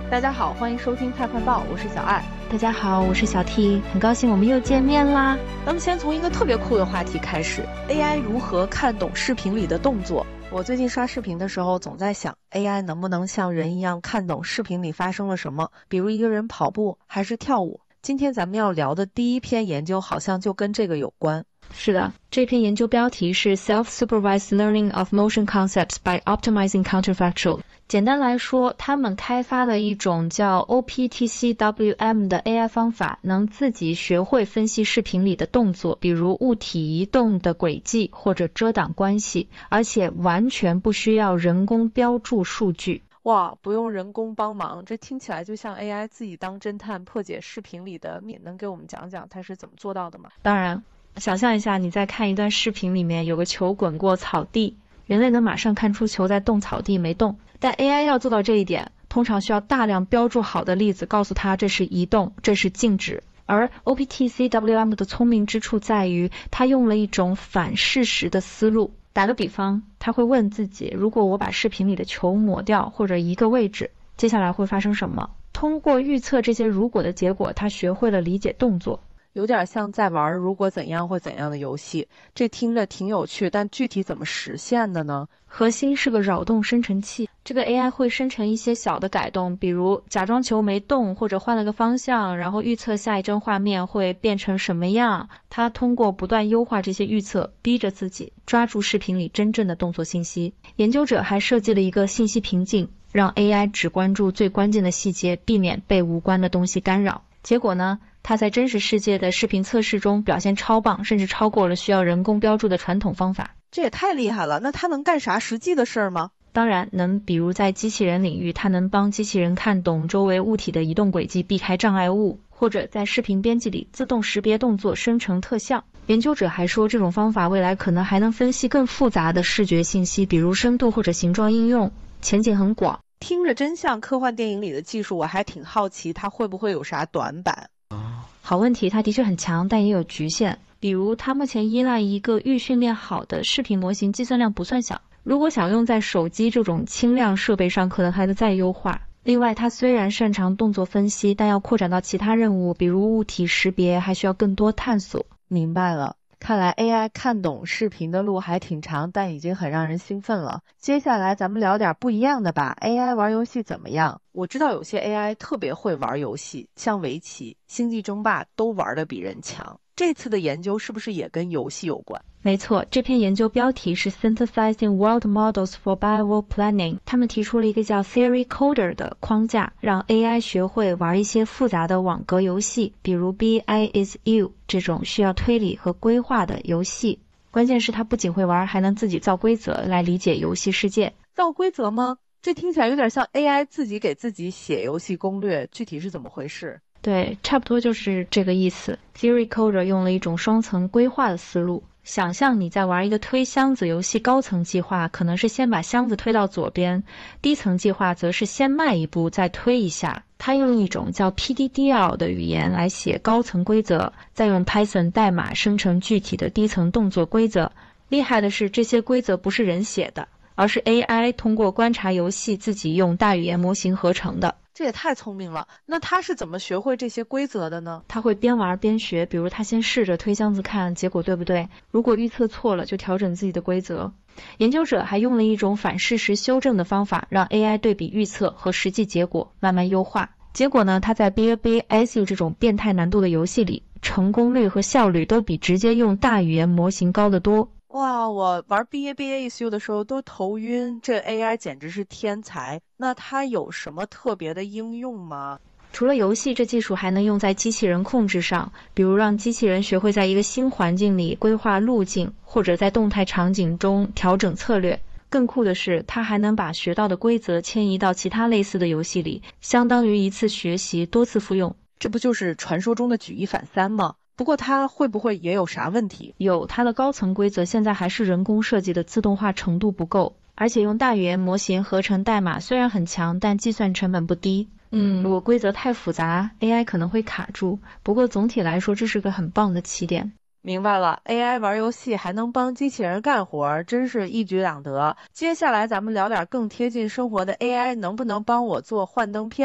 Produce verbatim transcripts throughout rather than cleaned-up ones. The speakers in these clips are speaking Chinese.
大家好，欢迎收听太快报，我是小爱。 大家好，我是小 T， 很高兴我们又见面啦。 咱们先从一个特别酷的话题开始 ，A I 如何看懂视频里的动作？我最近刷视频的时候，总在想 A I 能不能像人一样看懂视频里发生了什么，比如一个人跑步还是跳舞。今天咱们要聊的第一篇研究好像就跟这个有关。 是的，这篇研究标题是 Self-Supervised Learning of Motion Concepts by Optimizing Counterfactual。 简单来说，他们开发了一种叫 O P T C W M 的 A I 方法，能自己学会分析视频里的动作，比如物体移动的轨迹或者遮挡关系，而且完全不需要人工标注数据。 哇，不用人工帮忙，这听起来就像 A I 自己当侦探破解视频里的谜。能给我们讲讲它是怎么做到的吗？ 当然，想象一下，你在看一段视频，里面有个球滚过草地，人类能马上看出球在动，草地没动。但 A I 要做到这一点，通常需要大量标注好的例子告诉它这是移动，这是静止。而 O P T C W M 的聪明之处在于，它用了一种反事实的思路。打个比方，他会问自己，如果我把视频里的球抹掉或者一个位置，接下来会发生什么？通过预测这些如果的结果，他学会了理解动作。 有点像在玩如果怎样会怎样的游戏，这听着挺有趣，但具体怎么实现的呢？ 核心是个扰动生成器，这个 A I 会生成一些小的改动，比如假装球没动，或者换了个方向，然后预测下一帧画面会变成什么样。它通过不断优化这些预测，逼着自己抓住视频里真正的动作信息。研究者还设计了一个信息瓶颈，让 A I 只关注最关键的细节，避免被无关的东西干扰。结果呢，它在真实世界的视频测试中表现超棒，甚至超过了需要人工标注的传统方法。 这也太厉害了，那它能干啥实际的事儿吗？ 当然能，比如在机器人领域，它能帮机器人看懂周围物体的移动轨迹，避开障碍物，或者在视频编辑里自动识别动作，生成特效。研究者还说，这种方法未来可能还能分析更复杂的视觉信息，比如深度或者形状应用，前景很广。 听着真像科幻电影里的技术，我还挺好奇它会不会有啥短板。 好问题，它的确很强，但也有局限。比如它目前依赖一个预训练好的视频模型，计算量不算小，如果想用在手机这种轻量设备上，可能还得再优化。另外，它虽然擅长动作分析，但要扩展到其他任务，比如物体识别，还需要更多探索。 明白了，看来 A I 看懂视频的路还挺长，但已经很让人兴奋了。接下来咱们聊点不一样的吧。 A I 玩游戏怎么样？我知道有些 A I 特别会玩游戏，像围棋、星际争霸都玩得比人强。这次的研究是不是也跟游戏有关？ 没错，这篇研究标题是 Synthesizing World Models for Bio Planning。 他们提出了一个叫 Theory Coder 的框架，让 A I 学会玩一些复杂的网格游戏，比如 Be I Is You 这种需要推理和规划的游戏。关键是它不仅会玩，还能自己造规则来理解游戏世界。 造规则吗？这听起来有点像 A I 自己给自己写游戏攻略，具体是怎么回事？ 对，差不多就是这个意思。 Theory Coder 用了一种双层规划的思路。想象你在玩一个推箱子游戏，高层计划可能是先把箱子推到左边，低层计划则是先迈一步再推一下。他用一种叫 P D D L 的语言来写高层规则，再用 Python 代码生成具体的低层动作规则。厉害的是，这些规则不是人写的，而是 A I 通过观察游戏自己用大语言模型合成的。 这也太聪明了，那他是怎么学会这些规则的呢？ 他会边玩边学，比如他先试着推箱子看结果对不对，如果预测错了就调整自己的规则。研究者还用了一种反事实修正的方法，让 A I 对比预测和实际结果，慢慢优化。结果呢，他在 Be A B S U 这种变态难度的游戏里，成功率和效率都比直接用大语言模型高得多。 哇，我玩 B A B A S U 的时候都头晕，这 A I 简直是天才。那它有什么特别的应用吗？ 除了游戏，这技术还能用在机器人控制上，比如让机器人学会在一个新环境里规划路径，或者在动态场景中调整策略。更酷的是，它还能把学到的规则迁移到其他类似的游戏里，相当于一次学习多次复用。 这不就是传说中的举一反三吗？不过它会不会也有啥问题？ 有，它的高层规则现在还是人工设计的，自动化程度不够，而且用大语言模型合成代码虽然很强，但计算成本不低。嗯，如果规则太复杂 ，A I 可能会卡住。不过总体来说，这是个很棒的起点。 明白了， A I 玩游戏还能帮机器人干活，真是一举两得。接下来咱们聊点更贴近生活的 A I 能不能帮我做幻灯片？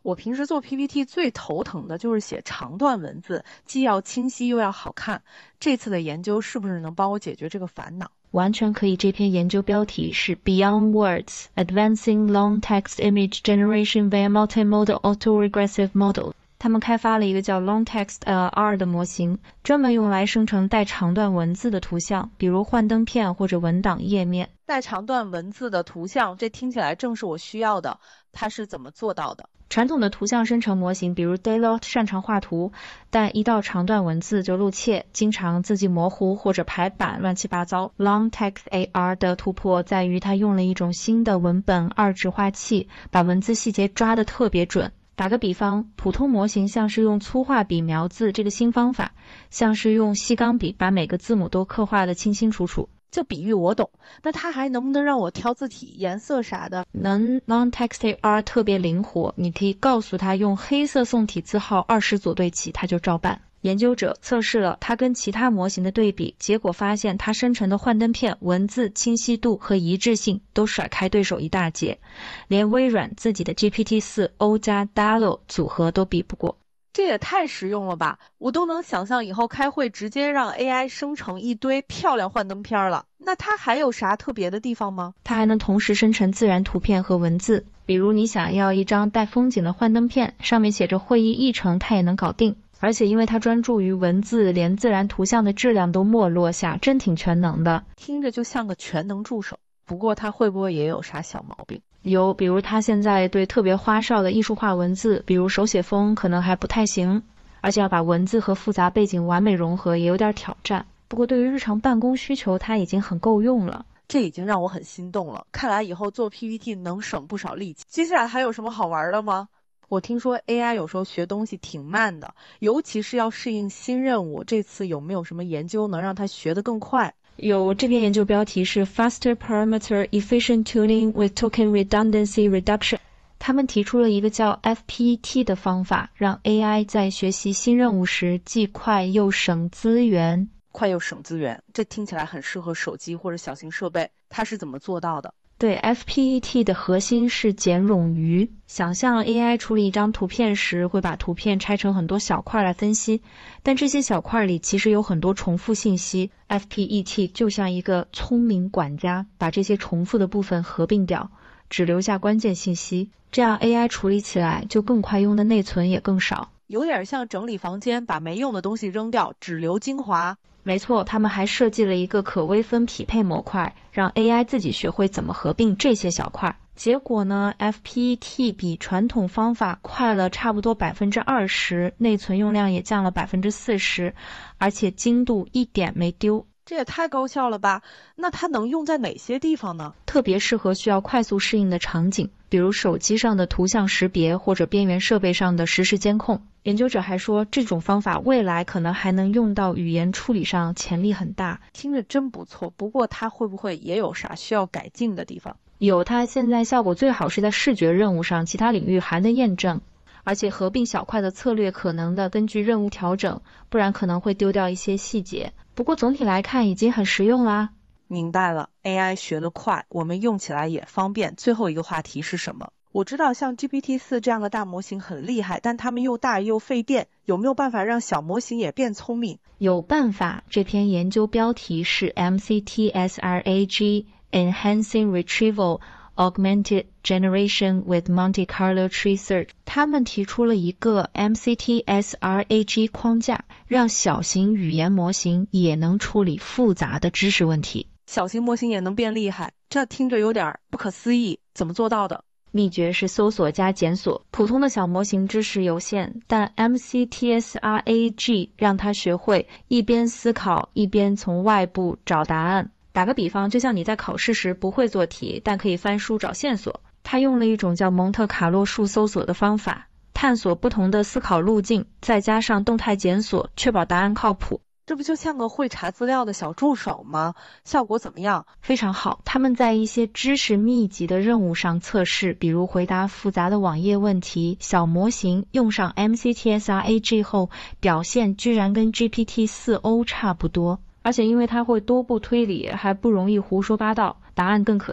我平时做 P P T 最头疼的就是写长段文字，既要清晰又要好看。这次的研究是不是能帮我解决这个烦恼？ 完全可以。这篇研究标题是 Beyond Words: Advancing Long Text Image Generation via Multimodal Autoregressive Model。他们开发了一个叫 Long Text R 的模型，专门用来生成带长段文字的图像，比如幻灯片或者文档页面。 带长段文字的图像，这听起来正是我需要的。它是怎么做到的？ 传统的图像生成模型，比如 Daylot 擅长画图，但一到长段文字就露怯，经常字迹模糊或者排版乱七八糟。Long Text A R 的突破在于它用了一种新的文本二质化器，把文字细节抓得特别准。打个比方，普通模型像是用粗画笔描字，这个新方法像是用细钢笔把每个字母都刻画得清清楚楚。 这比喻我懂，那它还能不能让我挑字体、颜色啥的？ 能。Long Text A R 特别灵活，你可以告诉它用黑色宋体字号二十组对齐，它就照办。研究者测试了它跟其他模型的对比，结果发现它生成的幻灯片文字清晰度和一致性都甩开对手一大截，连微软自己的 G P T 四 O 加 Dall 组合都比不过。 这也太实用了吧，我都能想象以后开会直接让 A I 生成一堆漂亮幻灯片了。那它还有啥特别的地方吗？ 它还能同时生成自然图片和文字，比如你想要一张带风景的幻灯片，上面写着会议议程，它也能搞定。而且因为它专注于文字，连自然图像的质量都没落下，真挺全能的。 听着就像个全能助手，不过它会不会也有啥小毛病？ 有，比如它现在对特别花哨的艺术化文字，比如手写风可能还不太行，而且要把文字和复杂背景完美融合也有点挑战。不过对于日常办公需求，它已经很够用了。 这已经让我很心动了，看来以后做 P P T 能省不少力气。接下来还有什么好玩的吗？我听说 A I 有时候学东西挺慢的，尤其是要适应新任务，这次有没有什么研究能让它学得更快？ 有，这篇研究标题是 Faster Parameter Efficient Tuning with Token Redundancy Reduction。 他们提出了一个叫 F P E T 的方法，让 A I 在学习新任务时既快又省资源。 快又省资源，这听起来很适合手机或者小型设备，它是怎么做到的？ 对， F P E T 的核心是减冗余。想象 A I 处理一张图片时，会把图片拆成很多小块来分析，但这些小块里其实有很多重复信息。 F P E T 就像一个聪明管家，把这些重复的部分合并掉，只留下关键信息，这样 A I 处理起来就更快，用的内存也更少。 有点像整理房间，把没用的东西扔掉，只留精华。 没错，他们还设计了一个可微分匹配模块，让 A I 自己学会怎么合并这些小块。结果呢 ，F P E T 比传统方法快了差不多 百分之二十， 内存用量也降了 百分之四十， 而且精度一点没丢。 这也太高效了吧？那它能用在哪些地方呢？ 特别适合需要快速适应的场景，比如手机上的图像识别或者边缘设备上的实时监控。研究者还说，这种方法未来可能还能用到语言处理上，潜力很大。 听着真不错，不过它会不会也有啥需要改进的地方？ 有，它现在效果最好是在视觉任务上，其他领域还能验证。而且合并小块的策略可能的根据任务调整，不然可能会丢掉一些细节。不过总体来看已经很实用啦。 明白了， A I 学得快，我们用起来也方便。最后一个话题是什么？我知道像 G P T 四 这样的大模型很厉害，但它们又大又费电，有没有办法让小模型也变聪明？ 有办法，这篇研究标题是 M C T S R A G Enhancing Retrieval Augmented Generation with Monte Carlo Tree Search。 他们提出了一个 M C T S R A G 框架，让小型语言模型也能处理复杂的知识问题。 小型模型也能变厉害，这听着有点不可思议，怎么做到的？ 秘诀是搜索加检索。普通的小模型知识有限，但 M C T S R A G 让它学会一边思考一边从外部找答案。打个比方，就像你在考试时不会做题，但可以翻书找线索。他用了一种叫蒙特卡洛数搜索的方法，探索不同的思考路径，再加上动态检索，确保答案靠谱。 这不就像个会查资料的小助手吗？效果怎么样？ 非常好。他们在一些知识密集的任务上测试，比如回答复杂的网页问题，小模型用上 M C T S R A G 后，表现居然跟 G P T 四 O 差不多。而且因为它会多步推理，还不容易胡说八道，答案更可信。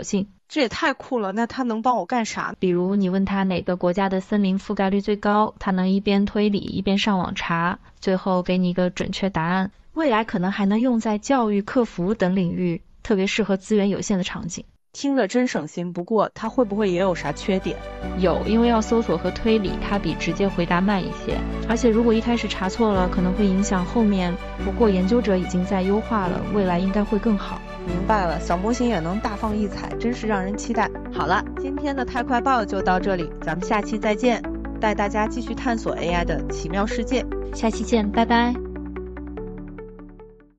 这也太酷了，那它能帮我干啥？ 比如你问他哪个国家的森林覆盖率最高，他能一边推理一边上网查，最后给你一个准确答案。未来可能还能用在教育、客服等领域，特别适合资源有限的场景。 听着真省心，不过它会不会也有啥缺点？ 有，因为要搜索和推理，它比直接回答慢一些，而且如果一开始查错了，可能会影响后面。不过研究者已经在优化了，未来应该会更好。 明白了，小模型也能大放异彩，真是让人期待。好了，今天的太快报就到这里，咱们下期再见，带大家继续探索 A I 的奇妙世界。 下期见，拜拜。